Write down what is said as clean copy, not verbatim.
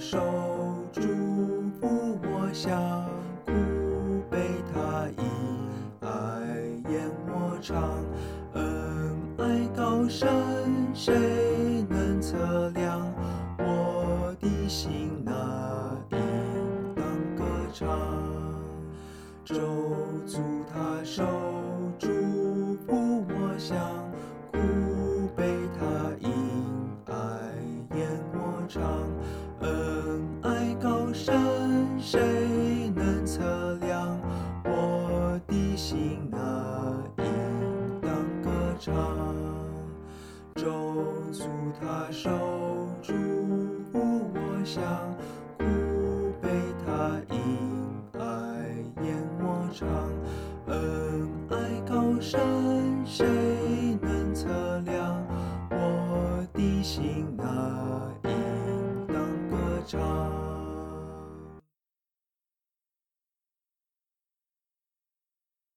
手，祝福我享苦悲他意，爱言我尝，恩爱高深，谁能测量？我的心哪应当歌唱？咒诅他手，祝福我享苦悲他应，爱言我尝，恩爱高深，谁能测量？我的心哪应当歌唱？咒诅他手，祝福我享苦悲他应，爱言我尝，恩爱高深，谁能测量？我的心哪应当歌唱？